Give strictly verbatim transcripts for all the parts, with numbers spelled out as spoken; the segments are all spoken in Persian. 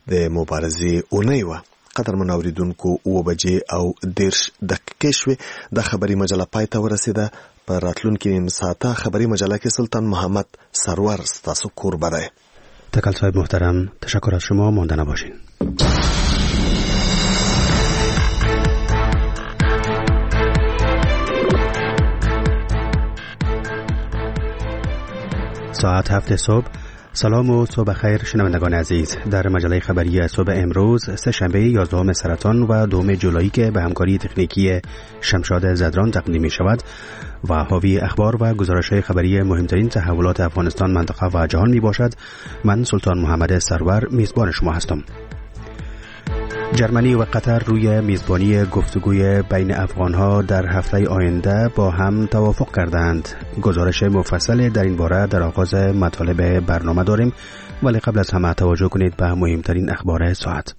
د مبارزې اونۍ وه. قدرمن اوریدونکو اوه بجې او دېرش دقیقې شوې. د خبري مجله پای ته ورسېده. په راتلونکي نیم ساعته خبری مجله کې سلطان محمد سرور ستاسو کوربه دی. تکل صاحب محترم، تشکر از شما، مانده نباشین. ساعت هفت صبح. سلام و صبح خیر شنوندگان عزیز. در مجله خبری صبح امروز سه شنبه یازدهم سرطان و دوم جولایی که به همکاری تکنیکی شمشاد زدران تقدیم می شود و حاوی اخبار و گزارش‌های خبری مهمترین تحولات افغانستان، منطقه و جهان می باشد. من سلطان محمد سرور میزبان شما هستم. جرمنی و قطر روی میزبانی گفتگوی بین افغانها در هفته آینده با هم توافق کردند. گزارش مفصل در این باره در آغاز مطالب برنامه داریم، ولی قبل از همه توجه کنید به مهمترین اخبار ساعت.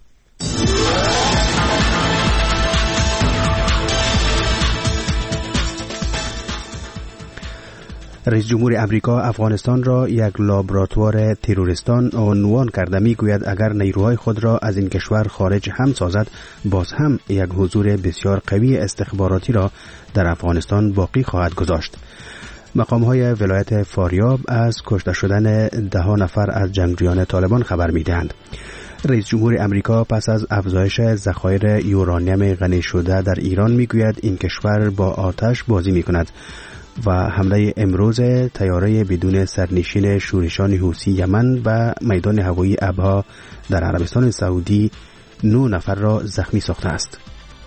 رئیس جمهور امریکا افغانستان را یک لابراتوار تروریستان عنوان کرده. میگوید اگر نیروهای خود را از این کشور خارج هم سازد، باز هم یک حضور بسیار قوی استخباراتی را در افغانستان باقی خواهد گذاشت. مقام‌های ولایت فاریاب از کشته شدن ده نفر از جنگجویان طالبان خبر می‌دهند. رئیس جمهور امریکا پس از افزایش ذخایر یورانیم غنی شده در ایران میگوید این کشور با آتش بازی می‌کند و حمله امروز طیاره بدون سرنشین شورشان حوثی یمن و میدان هوایی ابها در عربستان سعودی نه نفر را زخمی ساخته است.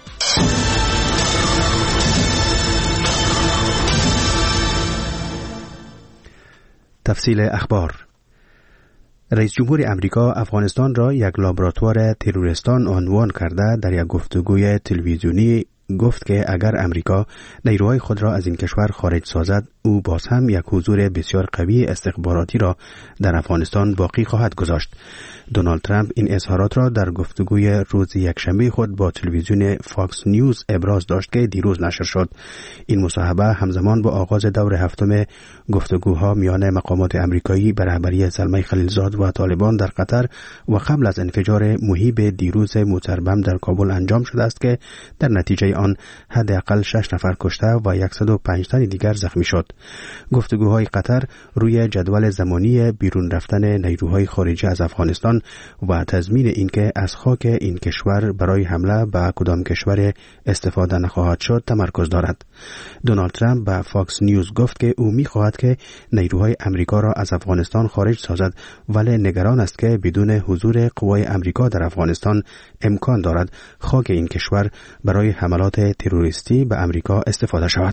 تفصیل اخبار. رئیس جمهور امریکا افغانستان را یک لابراتوار تروریستان عنوان کرده. در یک گفتگوی تلویزیونی گفت که اگر امریکا نیروهای خود را از این کشور خارج سازد، او باز هم یک حضور بسیار قوی استخباراتی را در افغانستان باقی خواهد گذاشت. دونالد ترامپ این اظهارات را در گفتگوی روز یکشنبه خود با تلویزیون فاکس نیوز ابراز داشت که دیروز نشر شد. این مصاحبه همزمان با آغاز دور هفتم گفتگوها میان مقامات امریکایی به رهبری زلمه خلیلزاد و طالبان در قطر و قبل از انفجار مهیب دیروز موتربم در کابل انجام شده است که در نتیجه آن حداقل شش نفر کشته و صد و پنج تن دیگر زخمی شد. گفتگوهای قطر روی جدول زمانی بیرون رفتن نیروهای خارجی از افغانستان و تضمین اینکه از خاک این کشور برای حمله به کدام کشور استفاده نخواهد شد تمرکز دارد. دونالد ترامپ به فاکس نیوز گفت که او می‌خواهد که نیروهای امریکا را از افغانستان خارج سازد، ولی نگران است که بدون حضور قوای امریکا در افغانستان امکان دارد خاک این کشور برای حملات تروریستی به امریکا استفاده شود.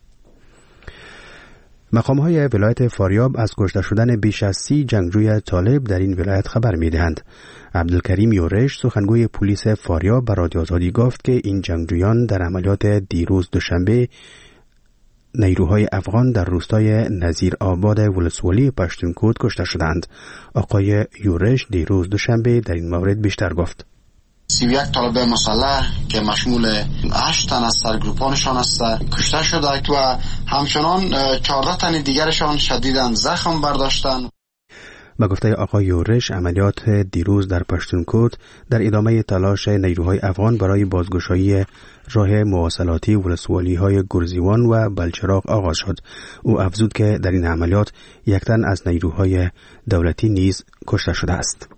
مقام‌های ولایت فاریاب از کشته شدن بیش از سی جنگجوی طالب در این ولایت خبر می‌دهند. عبدالکریم یورش، سخنگوی پلیس فاریاب، به رادیو آزادی گفت که این جنگجویان در عملیات دیروز دوشنبه نیروهای افغان در روستای نظیر آباد ولسوالی پشتونکوت کشته شدند. آقای یورش دیروز دوشنبه در این مورد بیشتر گفت. سی و یک طالب مسلح که مشمول هشت تن از سرگروپانشان است کشته شده و همچنان چهارده تن دیگرشان شدیداً زخم برداشتند. با گفته آقای یورش، عملیات دیروز در پشتونکوت در ادامه تلاش نیروهای افغان برای بازگشایی راه مواصلاتی ولسوالی های گرزیوان و بلچراغ آغاز شد. او افزود که در این عملیات یک تن از نیروهای دولتی نیز کشته شده است.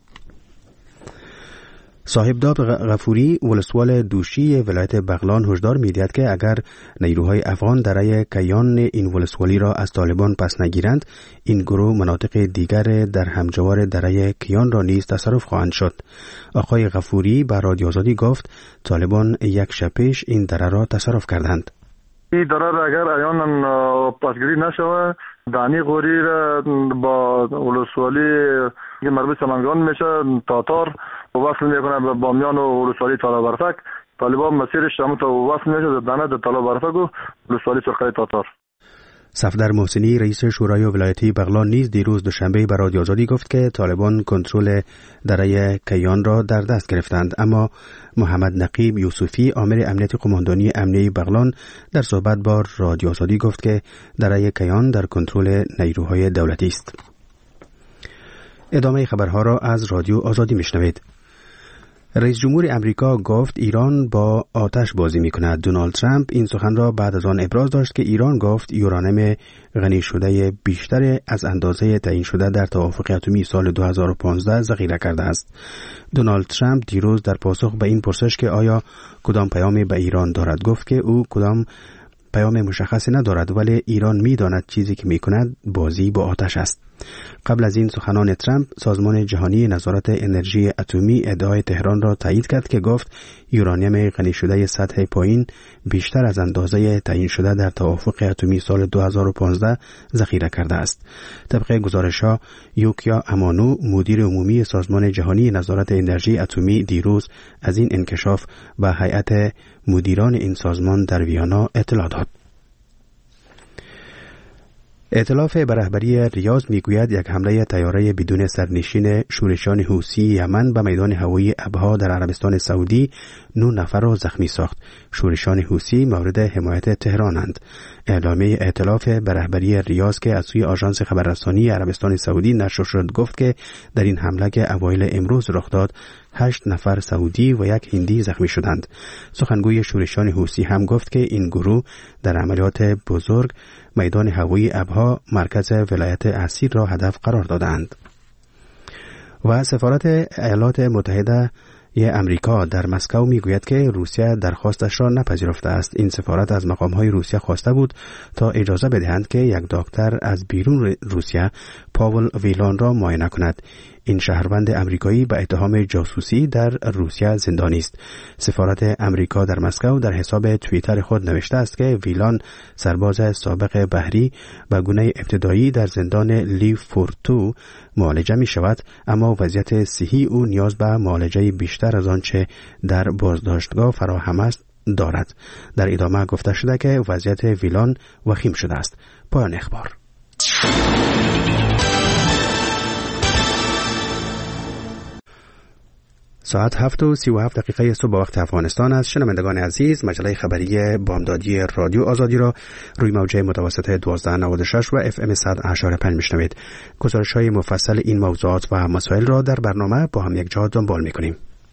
صاحبداد غفوری، ولسوال دوشی ولایت بغلان، هشدار می‌دهد که اگر نیروهای افغان دره کیان این ولسوالی را از طالبان پس نگیرند، این گروه مناطق دیگر در همجوار دره کیان را نیز تصرف خواهند شد. آقای غفوری به رادیو آزادی گفت طالبان یک شب پیش این دره را تصرف کردند. این دره را اگر ایان پاسگیری نشود، دانی غوری را با ولسوالی که مربوط سمنگان میشه تاتار وصل میکنه به بامیان و ولسوالی طالبرفک. طالبان مسیرش همون تا وصل میشه دانه در طالبرفک و ولسوالی سرخه تاتار. صفدر محسنی، رئیس شورای ولایتی بغلان، نیز دیروز دوشنبه به رادیو آزادی گفت که طالبان کنترل دره کیان را در دست گرفتند، اما محمد نقیب یوسفی، آمر امنیت قماندانی امنیه بغلان، در صحبت با رادیو آزادی گفت که دره کیان در کنترل نیروهای دولتی است. ادامه خبرها را از رادیو آزادی میشنوید. رئیس جمهور امریکا گفت ایران با آتش بازی می‌کند. دونالد ترامپ این سخن را بعد از آن ابراز داشت که ایران گفت یورانیم غنی شده بیشتر از اندازه تعیین شده در توافق اتمی سال دو هزار و پانزده ذخیره کرده است. دونالد ترامپ دیروز در پاسخ به این پرسش که آیا کدام پیامی به ایران دارد گفت که او کدام پیام مشخصی ندارد، ولی ایران می‌داند چیزی که می‌کند بازی با آتش است. قبل از این سخنان ترامپ سازمان جهانی نظارت انرژی اتمی ادعای تهران را تایید کرد که گفت یورانیم غنی شده سطح پایین بیشتر از اندازه تعیین شده در توافق اتمی سال دو هزار و پانزده ذخیره کرده است. طبق گزارش‌ها یوکیا امانو مدیر عمومی سازمان جهانی نظارت انرژی اتمی دیروز از این انکشاف به هیئت مدیران این سازمان در ویانا اطلاع داد. ائتلاف به رهبری ریاض میگوید یک حمله طیاره بدون سرنشین شورشان حوثی یمن به میدان هوایی ابها در عربستان سعودی نه نفر را زخمی ساخت. شورشان حوثی مورد حمایت تهرانند. اعلامیه ائتلاف به رهبری ریاض که از سوی آژانس خبررسانی عربستان سعودی نشر شد گفت که در این حمله که اوایل امروز رخ داد هشت نفر سعودی و یک هندی زخمی شدند. سخنگوی شورشان حوثی هم گفت که این گروه در عملیات بزرگ میدان هوایی ابها مرکز ولایت اسیر را هدف قرار دادند. و سفارت ایالات متحده امریکا در مسکو میگوید که روسیه درخواستش را نپذیرفته است. این سفارت از مقام‌های روسیه خواسته بود تا اجازه بدهند که یک دکتر از بیرون روسیه پاول ویلان را معاینه کند. این شهروند امریکایی به اتهام جاسوسی در روسیه زندانی است. سفارت امریکا در مسکو در حساب توییتر خود نوشته است که ویلان سرباز سابق بحری به گونه ابتدایی در زندان لیفورتو معالجه می شود، اما وضعیت صحی او نیاز به معالجه بیشتر از آنچه در بازداشتگاه فراهم است دارد. در ادامه گفته شده که وضعیت ویلان وخیم شده است. پایان اخبار. ساعت هفت و سی و هفت دقیقه صبح وقت افغانستان است. شنوندگان عزیز، مجله خبری بامدادی رادیو آزادی را روی موجه متوسط دوازده نود و شش و اف ام صد و هشت پنج میشنوید. گزارش های مفصل این موضوعات و مسائل را در برنامه با هم یک جا دنبال میکنیم.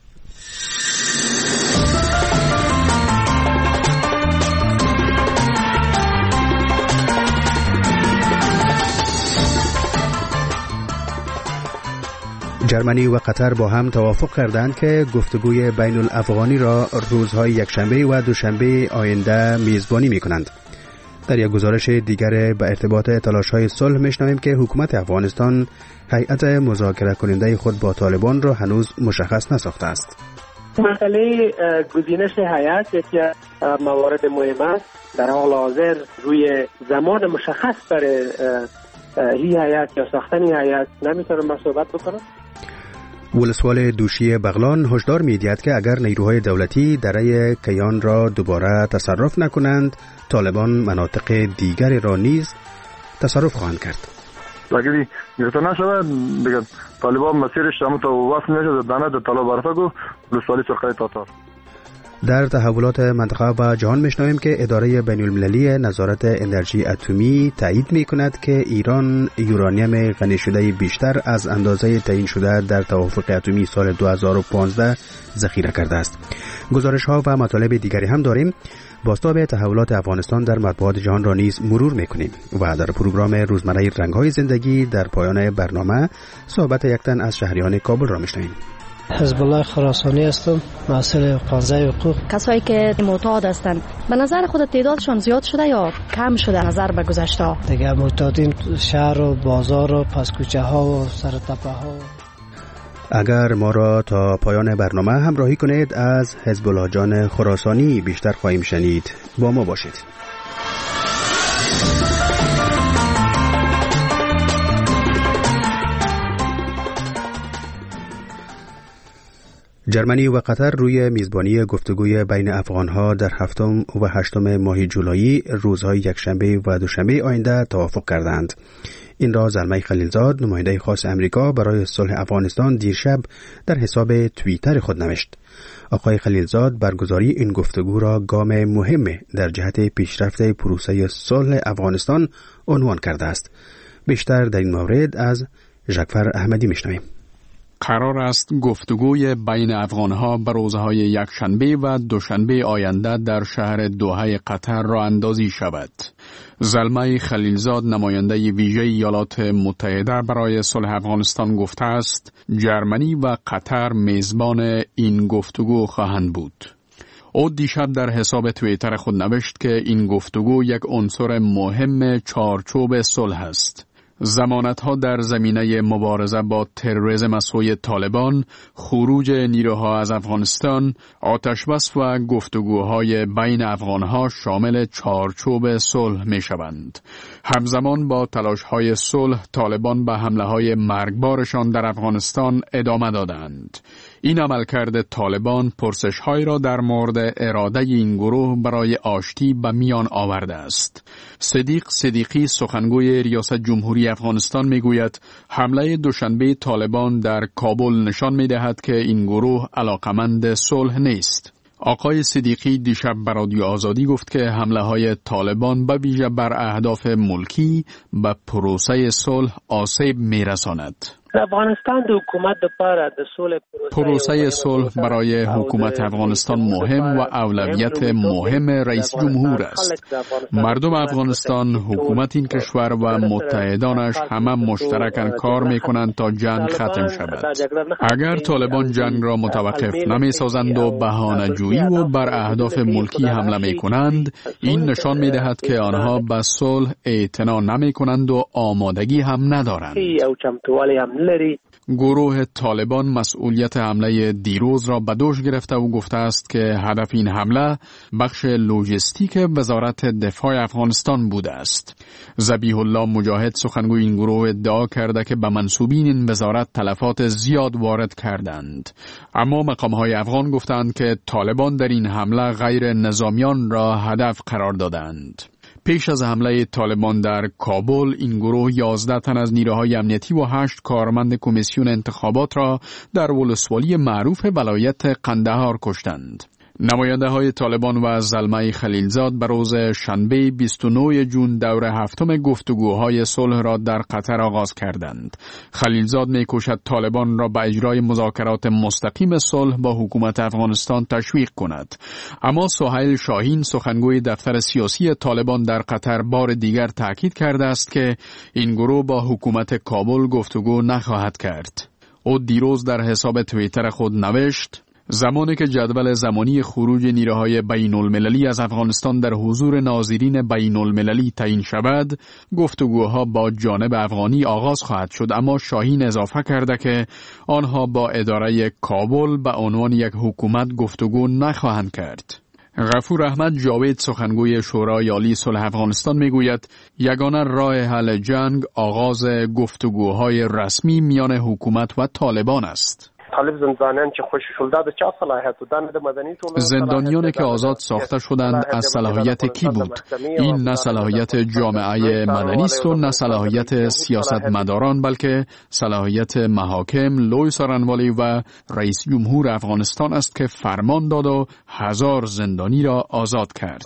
جرمنی و قطر با هم توافق کردند که گفتگوی بین الافغانی را روزهای یکشنبه و دوشنبه آینده میزبانی میکنند. در یک گزارش دیگر به ارتباط تلاش‌های صلح میشنویم که حکومت افغانستان هیئت مذاکره کننده خود با طالبان را هنوز مشخص نساخته است. مسئله گزینش هیئت یکی از موارد مهم است. در حال حاضر روی زمان مشخص برای این هیئت یا ساختن هیئت نمیتونم صحبت بکنم. ولسوال دوشی بغلان هشدار می‌دهد که اگر نیروهای دولتی دره کیان را دوباره تصرف نکنند، طالبان مناطق دیگری را نیز تصرف خواهند کرد. اگر گرفته نشود دیگه طالبان مسیرش هم تا وصل نشه دانه در طلا برفگو ولسوالی سرخه تاتار. در تحولات منطقه و جهان میشنویم که اداره بین المللی نظارت انرژی اتمی تایید می کند که ایران یورانیم غنی شده بیشتر از اندازه تعیین شده در توافق اتمی سال دو هزار و پانزده ذخیره کرده است. گزارش ها و مطالب دیگری هم داریم. بازتاب تحولات افغانستان در مطبوعات جهان را نیز مرور میکنیم و در پروگرام روزمره رنگ‌های زندگی در پایان برنامه صحبت یک تن از شهریان کابل را میشنویم. حزب الله خراسانی هستم، مسئول قضای حقوق. کسایی که معتاد هستند به نظر خود تعدادشان زیاد شده یا کم شده نظر به گذشته؟ دیگه معتادین شهر و بازار و پس کوچه ها و سر تپه ها. اگر ما را تا پایان برنامه همراهی کنید از حزب الله جان خراسانی بیشتر خواهیم شنید. با ما باشید. جرمنی و قطر روی میزبانی گفتگوی بین افغانها در هفتم و هشتم ماه جولای روزهای یکشنبه و دوشنبه آینده توافق کردند. این را زلمه خلیلزاد، نماینده خاص امریکا برای صلح افغانستان، دیرشب در حساب توییتر خود نوشت. آقای خلیلزاد برگزاری این گفتگو را گام مهم در جهت پیشرفت پروسه صلح افغانستان عنوان کرده است. بیشتر در این مورد از ژکفر احمدی میشنویم. قرار است گفتگوی بین افغانها به روزهای یکشنبه و دوشنبه آینده در شهر دوحه قطر راه اندازی شود. زلمه خلیلزاد نماینده ویژه ایالات متحده برای صلح افغانستان گفته است جرمنی و قطر میزبان این گفتگو خواهند بود. او دیشب در حساب توییتر خود نوشت که این گفتگو یک عنصر مهم چارچوب صلح است. ضمانت‌ها در زمینه مبارزه با تروریسم از سوی طالبان، خروج نیروها از افغانستان، آتشبس و گفتگوهای بین افغانها شامل چارچوب صلح می‌شوند. همزمان با تلاش‌های صلح، طالبان به حمله‌های مرگبارشان در افغانستان ادامه دادند. این عملکرد طالبان پرسش‌هایی را در مورد اراده این گروه برای آشتی به میان آورده است. صدیق صدیقی سخنگوی ریاست جمهوری افغانستان میگوید حمله دوشنبه طالبان در کابل نشان می‌دهد که این گروه علاقمند صلح نیست. آقای صدیقی دیشب به رادیو آزادی گفت که حمله‌های طالبان به ویژه بر اهداف ملکی به پروسه صلح آسیب می‌رساند. افغانستان د حکومت لپاره د صلح پروسه صلح برای حکومت افغانستان مهم و اولویت مهم رئیس جمهور است. مردم افغانستان، حکومت این کشور و متحدانش همه مشترکاً کار میکنند تا جنگ ختم شود. اگر طالبان جنگ را متوقف نمیسازند و بهانه‌جویی و بر اهداف ملکی حمله میکنند، این نشان میدهد که آنها به صلح اعتنا نمیکنند و آمادگی هم ندارند. گروه طالبان مسئولیت حمله دیروز را به دوش گرفته و گفته است که هدف این حمله بخش لوجستیک وزارت دفاع افغانستان بوده است. ذبیح الله مجاهد سخنگوی این گروه ادعا کرده که به منسوبین این وزارت تلفات زیاد وارد کردند. اما مقام‌های افغان گفتند که طالبان در این حمله غیر نظامیان را هدف قرار دادند. پیش از حمله طالبان در کابل، این گروه یازده تن از نیروهای امنیتی و هشت کارمند کمیسیون انتخابات را در ولسوالی معروف ولایت قندهار کشتند. نماینده های طالبان و زلمه خلیلزاد به روز شنبه بیست و نه جون دور هفتم گفتگوهای صلح را در قطر آغاز کردند. خلیلزاد می کوشد طالبان را به اجرای مذاکرات مستقیم صلح با حکومت افغانستان تشویق کند. اما سهیل شاهین سخنگوی دفتر سیاسی طالبان در قطر بار دیگر تاکید کرده است که این گروه با حکومت کابل گفتگو نخواهد کرد. او دیروز در حساب توییتر خود نوشت زمانی که جدول زمانی خروج نیروهای بین المللی از افغانستان در حضور ناظرین بین المللی تعیین شود، گفتگوها با جانب افغانی آغاز خواهد شد. اما شاهین اضافه کرده که آنها با اداره کابل به عنوان یک حکومت گفتگو نخواهند کرد. غفور احمد جاوید سخنگوی شورای عالی صلح افغانستان میگوید یگانه راه حل جنگ آغاز گفتگوهای رسمی میان حکومت و طالبان است. زندانیانی که آزاد ساخته شدند از صلاحیت کی بود؟ این نه صلاحیت جامعه مدنی است و نه صلاحیت سیاستمداران، بلکه صلاحیت محاکم، لوی سارنوالی و رئیس جمهور افغانستان است که فرمان داد و هزار زندانی را آزاد کرد.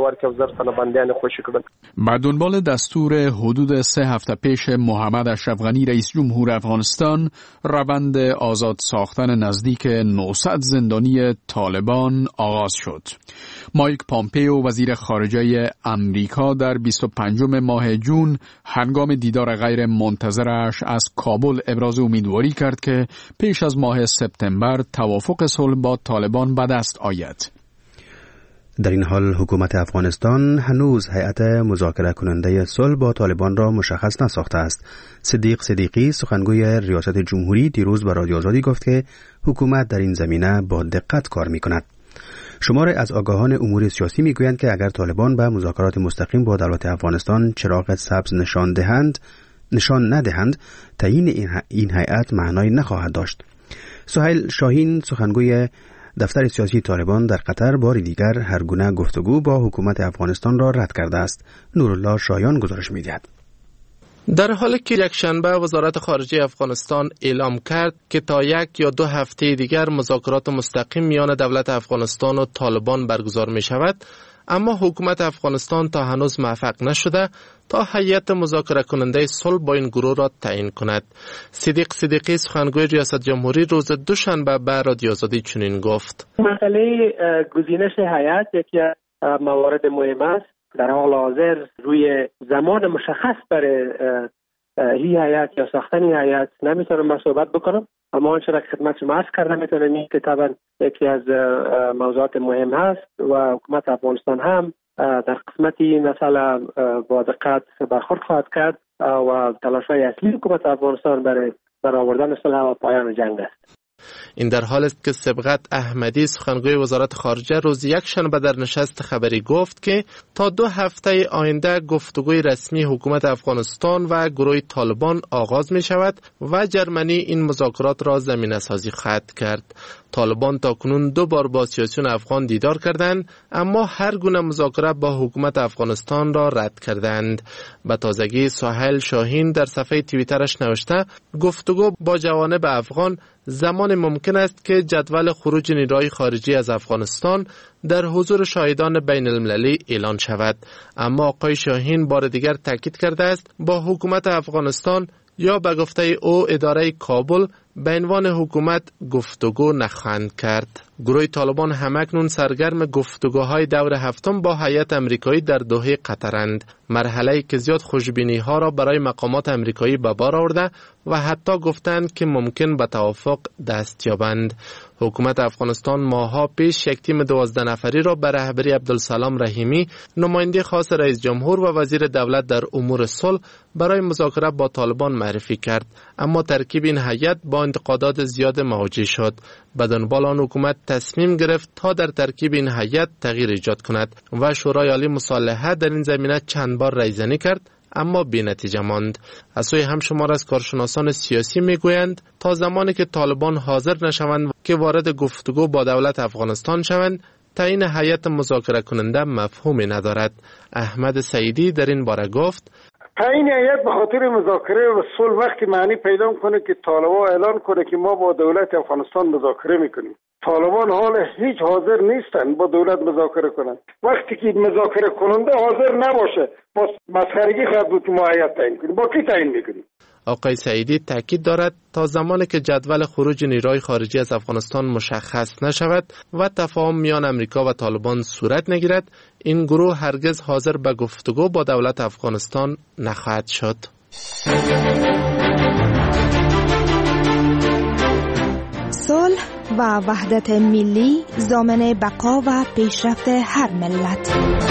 به دنبال دستور حدود سه هفته پیش محمد اشرف غنی رئیس جمهور افغانستان، روند آزاد ساختن نزدیک نهصد زندانی طالبان آغاز شد. مایک پامپیو وزیر خارجه امریکا در بیست و پنجم ماه جون هنگام دیدار غیر منتظرش از کابل ابراز امیدواری کرد که پیش از ماه سپتامبر توافق صلح با طالبان به دست آید. در این حال حکومت افغانستان هنوز هیئت مذاکره کننده صلح با طالبان را مشخص نساخته است. صدیق صدیقی سخنگوی ریاست جمهوری دیروز به رادیو آزادی گفت که حکومت در این زمینه با دقت کار می کند. شماری از آگاهان امور سیاسی می گویند که اگر طالبان به مذاکرات مستقیم با دولت افغانستان چراغ سبز نشان دهند نشان ندهند تعیین این هیئت معنایی نخواهد داشت. سهیل شاهین سخنگوی دفتر سیاسی طالبان در قطر بار دیگر هر گونه گفتگو با حکومت افغانستان را رد کرده است. نورالله شایان گزارش می‌دهد. در حالی که یک شنبه وزارت خارجه افغانستان اعلام کرد که تا یک یا دو هفته دیگر مذاکرات مستقیم میان دولت افغانستان و طالبان برگزار می شود، اما حکومت افغانستان تا هنوز موفق نشده تا هیئت مذاکره کننده صلح با این گروه را تعیین کند. صدیق صدیقی سخنگوی ریاست جمهوری روز دوشنبه به رادیو آزادی چنین گفت: مسئله گزینش هیئت یکی از موارد مهم است. در حال حاضر روی زمان مشخص برای هی هیئت یا ساختن هیئت نمیتونم من صحبت بکنم، اما آنچه را خدمت شما عرض کردم میتونم این که طبعا یکی از موضوعات مهم هست و حکومت افغانستان هم در قسمت این مسئله با دقت برخورد خواهد کرد و تلاش‌های اصلی حکومت افغانستان برای برآوردن صلح و پایان جنگ است. این در حال است که سبقت احمدی سخنگوی وزارت خارجه روز یک شنبه در نشست خبری گفت که تا دو هفته آینده گفتگوی رسمی حکومت افغانستان و گروه طالبان آغاز می شود و جرمنی این مذاکرات را زمینه سازی خواهد کرد. طالبان تا کنون دو بار با سیاسیون افغان دیدار کردند، اما هر گونه مذاکره با حکومت افغانستان را رد کردند. به تازگی سهیل شاهین در صفحه توییترش نوشته: گفتگو با جوانب افغان زمان ممکن است که جدول خروج نیروهای خارجی از افغانستان در حضور شاهدان بین المللی اعلان شود. اما آقای شاهین بار دیگر تاکید کرده است با حکومت افغانستان یا به گفته او اداره کابل به عنوان حکومت گفتگو نخواهند کرد. گروه طالبان همکنون سرگرم گفتگوهای دور هفتم با هیئت آمریکایی در دوحه قطرند، مرحله‌ای که زیاد خوشبینی ها را برای مقامات آمریکایی به بار آورده و حتی گفتند که ممکن به توافق دست یابند. حکومت افغانستان ماه‌ها پیش یک تیم دوازده نفری را به رهبری عبدالسلام رحیمی، نماینده خاص رئیس جمهور و وزیر دولت در امور صلح، برای مذاکره با طالبان معرفی کرد، اما ترکیب این هیئت با انتقادات زیاد مواجه شد. به دنبال آن حکومت تصمیم گرفت تا در ترکیب این هیئت تغییر ایجاد کند و شورای عالی مصالحه در این زمینه چند بار رایزنی کرد، اما بی نتیجه ماند. از سوی همشمار از کارشناسان سیاسی میگویند تا زمانی که طالبان حاضر نشوند که وارد گفتگو با دولت افغانستان شوند، تعیین هیئت مذاکره کننده مفهومی ندارد. احمد سعیدی در این باره گفت: تعیین هیئت به خاطر مذاکره و صلح وقتی معنی پیدا کنه که طالبان اعلان کنه که ما با دولت افغانستان مذاکره میکنیم. طالبان حال هیچ حاضر نیستن با دولت مذاکره کنند. وقتی که مذاکره کننده حاضر نباشه، با مسخرگی خواهد بود که ما هیئت تعیین کنیم. با کی تعیین میکنیم؟ آقای سعیدی تاکید دارد تا زمانی که جدول خروج نیروهای خارجی از افغانستان مشخص نشود و تفاهم میان امریکا و طالبان صورت نگیرد، این گروه هرگز حاضر به گفتگو با دولت افغانستان نخواهد شد. صلح و وحدت ملی ضامن بقا و پیشرفت هر ملت.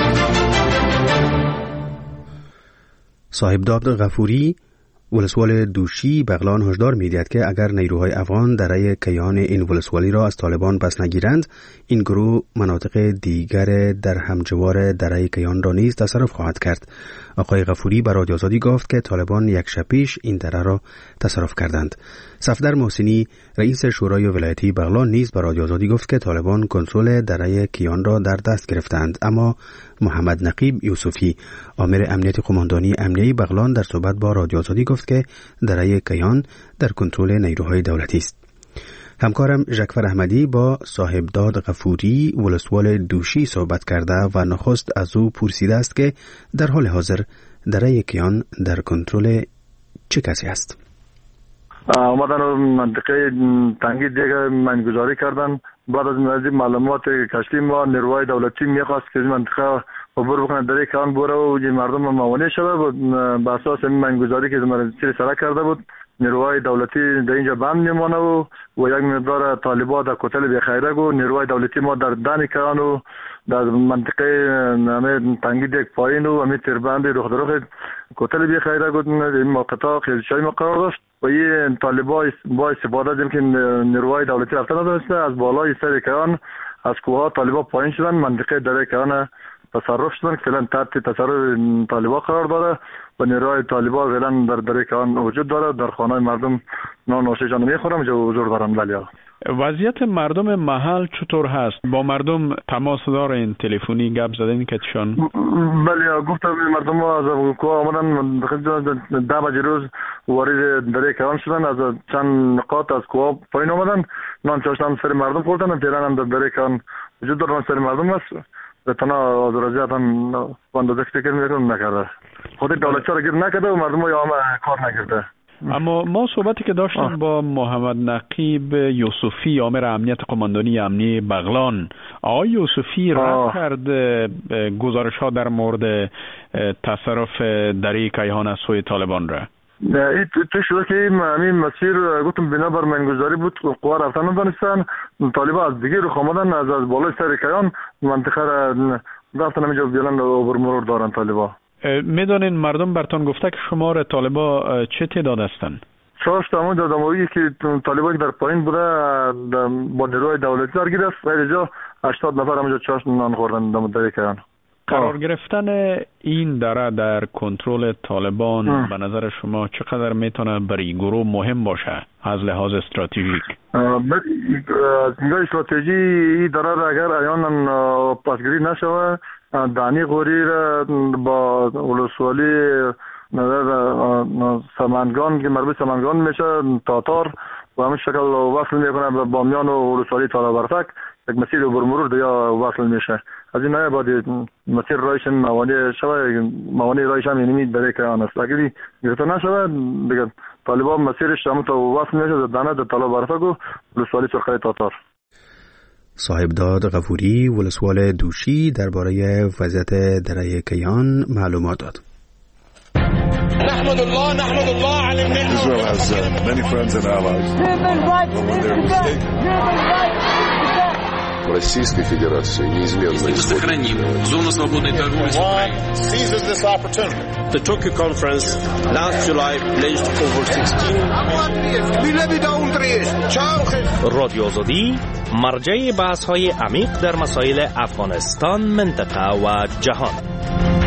صاحب داد غفوری ولسوال دوشی بغلان هشدار می‌دهد که اگر نیروهای افغان درای کیان این ولسوالی را از طالبان پس نگیرند، این گروه مناطق دیگر در همجوار درای کیان را نیز تصرف خواهد کرد. آقای غفوری به رادیو آزادی گفت که طالبان یک شب پیش این دره را تصرف کردند. صفدر محسنی رئیس شورای ولایتی بغلان نیز به رادیو آزادی گفت که طالبان کنترل درای کیان را در دست گرفتند، اما محمد نقیب یوسفی آمر امنیت قماندانی امنیتی بغلان در صحبت با رادیو آزادی گفت که درای کیان در کنترل نیروهای دولتی است. همکارم ژکفر احمدی با صاحب داد غفوری ولسوال دوشی صحبت کرده و نخست از او پرسیده است که در حال حاضر درای کیان در کنترل چه کسی است؟ آمدن منطقه تنگی دیگه منگذاری کردن. بعد از معلومات کشتی ما نیروهای دولتی میخواست که این منطقه عبور بکنه، درای کیان بره و مردم موانع شده بود. به اساس این منگذاری که چیزی سره کرده بود، نیروهای دولتی در اینجا بند میمانه و و یک مقدار طالبان در کتل بیخیرک و نیروهای دولتی ما در دن کیان و در منطقه همه تنگی دیگ پایین و همه تیربند رخ درخ کتل بیخیرک و این موقعا خیزشایی مقرار داشت و این طالبان با استفاده از اینکه نیروهای دولتی رفته نداشته، از بالای سر کیان از کوه طالبان پایین شدن، منطقه درای کیان تصرف شدن که فعلا تحت تصرف طالبان قرار داره و نیروهای طالبان فعلا در درای کیان وجود داره. در خانه مردم نان نوشیدنی میخورم، جو حضور دارم. بله وضعیت مردم محل چطور هست؟ با مردم تماس دارین؟ تلفنی گپ زدین کتشان؟ بله، گفتم مردم از کوه آمدن ده بجه روز وارد دره کیان شدن، از چند نقاط از کوه پایین آمدن، نان چاشتن سر مردم خوردن، فعلا هم در دره کیان وجود دارن سر مردم است. به تنها از رضایت هم باندازه فکر میکنم نکرده، خود دولت را گیر نکرده و مردم ها کار نکرده. اما ما صحبتی که داشتیم آه. با محمد نقیب یوسفی، آمر امنیت قماندانی امنی بغلان، آقای یوسفی رد کرد گزارش ها در مورد تصرف دره کیهان از سوی طالبان را. این تو شده که این مسیر گفتم بنا بر منگذاری بود، قوه رفتن ندانستن، طالبان از دیگه رو خامدن از از بالای سر کیهان منطقه را رفتن همینجا بیلن عبور مرور دارن طالبان. میدانین مردم برتان گفته که شمار طالبا چه تعداد هستند؟ شش تا همون دادمایی که طالبان در پایین بوده با نیروی دولتی درگیر است و اینجا هشتاد نفر همونجا چاش نان خوردن در دره کیهان. قرار گرفتن این دره در کنترل طالبان ام. به نظر شما چقدر میتونه برای گروه مهم باشه از لحاظ استراتژیک؟ از نگاه استراتژی این دره را اگر عیانا پاسگیری نشوه، دانی غوری را با ولسوالی سمنگان که مربوط سمنگان میشه تاتار و همین شکل وصل میکنه به بامیان و ولسوالی تالابرفک، یک مسیر عبور مرور دیگه وصل میشه. از این نه باید مسیر رایش موانی شوه، موانی رایش هم اینمی دره کیهان است. اگری گرفته نشوه دیگه طالبان مسیرش همون تا وصل میشه دانه در تالابرفک و ولسوالی سرخه تاتار. صاحبداد غفوری ولسوال دوشی درباره وضعیت دره کیهان معلومات داد. نحمد الله نحمد الله على النعمة. Israel has uh, many friends and allies. Российской Федерации неизменно сохраним зону свободной торговли с Украиной. Seizes this opportunity. The Tokyo conference last July pledged over sixteen. رادیو آزادی مرجع بحث‌های عمیق در مسائل افغانستان، منطقه و جهان.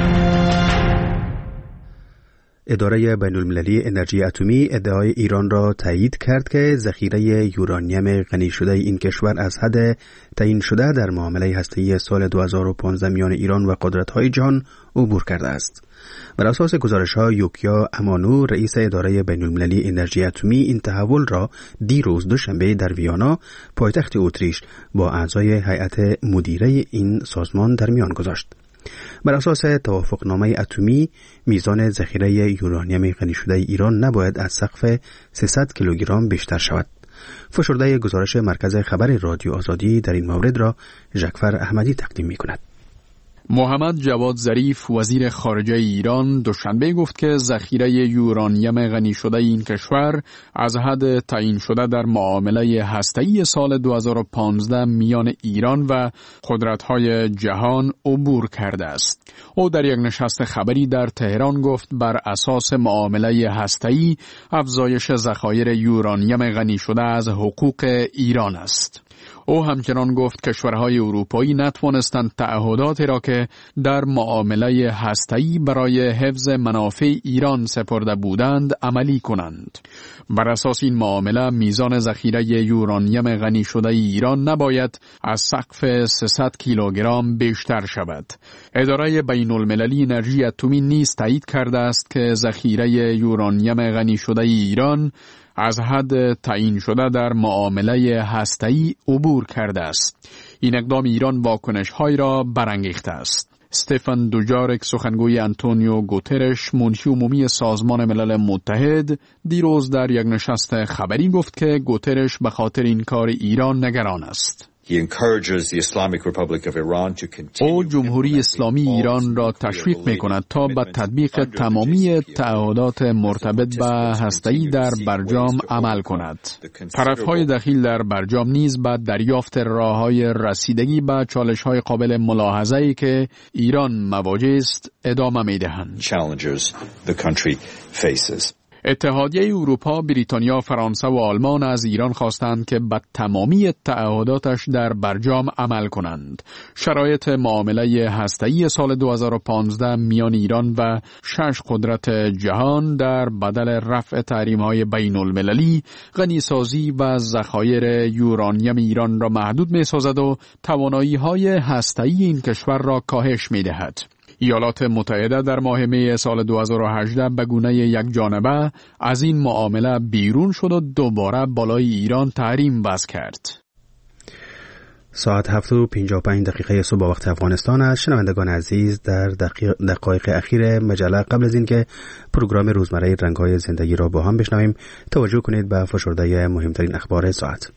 اداره بین‌المللی انرژی اتمی ادعای ایران را تایید کرد که ذخیره یورانیم غنی شده این کشور از حد تعیین شده در معامله هسته‌ای سال دو هزار و پانزده میان ایران و قدرت‌های جهان عبور کرده است. بر اساس گزارش‌ها، یوکیا امانو رئیس اداره بین‌المللی انرژی اتمی این تحول را دیروز دوشنبه در ویانا، پایتخت اتریش، با اعضای هیئت مدیره این سازمان در میان گذاشت. بر اساس توافقنامه اتمی، میزان ذخیره یورانیم غنی شده ایران نباید از سقف سیصد کیلوگرم بیشتر شود. فشرده گزارش مرکز خبر رادیو آزادی در این مورد را ژکفر احمدی تقدیم می‌کند. محمد جواد ظریف وزیر خارجه ایران دوشنبه گفت که ذخیره یورانیم غنی شده این کشور از حد تعیین شده در معامله هسته‌ای سال دو هزار و پانزده میان ایران و قدرت‌های جهان عبور کرده است. او در یک نشست خبری در تهران گفت بر اساس معامله هسته‌ای افزایش ذخایر یورانیم غنی شده از حقوق ایران است. او همچنان گفت کشورهای اروپایی نتوانستند تعهداتی را که در معامله هسته‌ای برای حفظ منافع ایران سپرده بودند عملی کنند. بر اساس این معامله میزان ذخیره یورانیم غنی شده ایران نباید از سقف سیصد کیلوگرم بیشتر شود. اداره بین المللی انرژی اتمی نیز تایید کرده است که ذخیره یورانیم غنی شده ایران از حد تعیین شده در معامله هسته‌ای عبور کرده است. این اقدام ایران واکنش‌های را برانگیخته است. استفان دوجارک سخنگوی آنتونیو گوترش منشی عمومی سازمان ملل متحد دیروز در یک نشست خبری گفت که گوترش به خاطر این کار ایران نگران است. او جمهوری اسلامی ایران را تشویق می‌کند تا به تطبیق تمامی تعهدات مرتبط به هسته‌ای در برجام عمل کند. طرف‌های دخیل در برجام نیز به دریافت راه‌های رسیدگی به چالش‌های قابل ملاحظه‌ای که ایران مواجه است ادامه می‌دهند. اتحادیه اروپا، بریتانیا، فرانسه و آلمان از ایران خواستند که به تمامی تعهداتش در برجام عمل کنند. شرایط معامله هسته‌ای سال دو هزار و پانزده میان ایران و شش قدرت جهان در بدل رفع تحریم‌های بین‌المللی، غنیسازی و ذخایر یورانیم ایران را محدود می‌سازد و توانایی‌های هسته‌ای این کشور را کاهش می‌دهد. ایالات متحده در ماه می سال دو هزار و هجده به گونه یک جانبه از این معامله بیرون شد و دوباره بالای ایران تحریم وضع کرد. ساعت هفت و پنجاه و پنج دقیقه صبح وقت افغانستان است. شنوندگان عزیز، در دقیق دقایق اخیر مجله قبل از اینکه پروگرام روزمره رنگ‌های زندگی را با هم بشنویم، توجه کنید به فشرده مهمترین اخبار ساعت.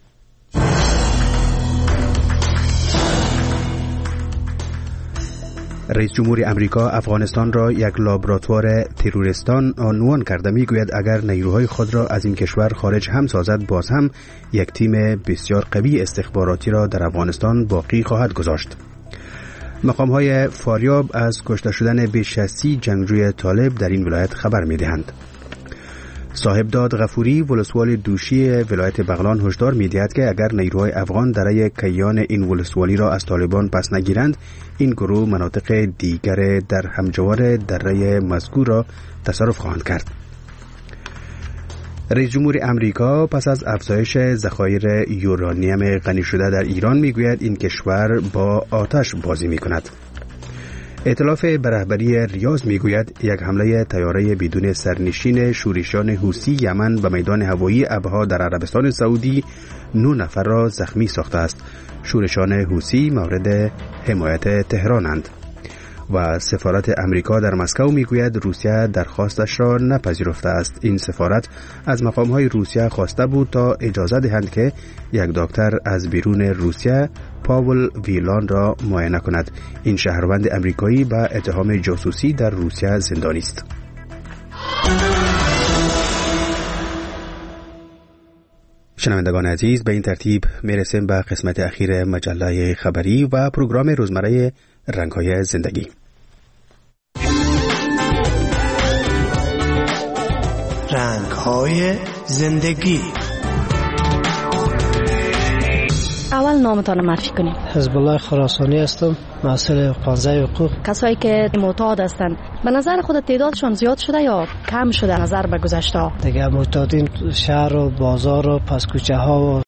رئیس جمهور امریکا افغانستان را یک لابراتوار تروریستان عنوان کرده. میگوید اگر نیروهای خود را از این کشور خارج هم سازد، باز هم یک تیم بسیار قوی استخباراتی را در افغانستان باقی خواهد گذاشت. مقام‌های فاریاب از کشته شدن بیش از سی جنگجوی طالب در این ولایت خبر می‌دهند. صاحب داد غفوری ولسوال دوشی ولایت بغلان هشدار می‌دهد که اگر نیروهای افغان درای کیان این ولسوالی را از طالبان پس نگیرند، این گروه مناطق دیگر در همجوار دره مذکور را تصرف خواهند کرد. رئیس جمهور امریکا پس از افزایش ذخایر یورانیم غنی شده در ایران میگوید این کشور با آتش بازی می‌کند. ائتلاف به رهبری ریاض میگوید یک حمله طیاره بدون سرنشین شورشیان حوثی یمن به میدان هوایی ابها در عربستان سعودی نه نفر را زخمی ساخته است. شورشیان حوثی مورد حمایت تهرانند. و سفارت امریکا در مسکو میگوید روسیه درخواستش را نپذیرفته است. این سفارت از مقام‌های روسیه خواسته بود تا اجازه دهند که یک دکتر از بیرون روسیه پاول ویلان را معاینه کند. این شهروند امریکایی به اتهام جاسوسی در روسیه زندانی است. شنوندگان عزیز، به این ترتیب میرسیم به قسمت اخیر مجله خبری و پروگرام روزمره رنگ‌های زندگی. رنگ‌های زندگی. اول نامتان معرفی کنیم. حزب الله خراسانی هستم، مسئول قاضی حقوق. کسایی که معتاد هستند به نظر خود تعدادشان زیاد شده یا کم شده نظر به گذشته؟ دیگه معتادین شهر و بازار و پس کوچه ها و